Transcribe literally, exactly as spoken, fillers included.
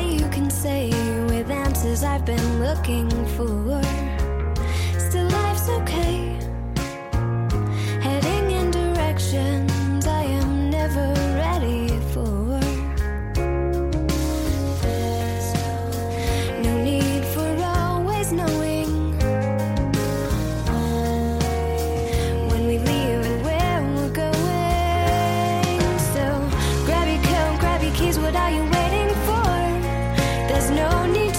you can say with answers I've been looking for. Still life's okay, heading in directions I am never ready for. There's no need for always knowing when we leave and where we're going. So grab your coat, grab your keys, what are you waiting for? There's no need